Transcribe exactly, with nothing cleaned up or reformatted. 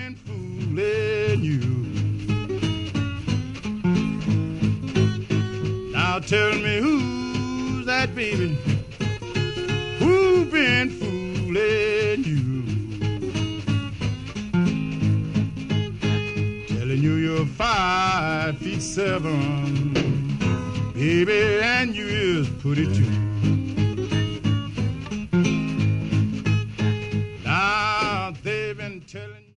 been fooling you? Now tell me who's that baby? Who been fooling you? Telling you you're five feet seven, baby, and you is pretty too.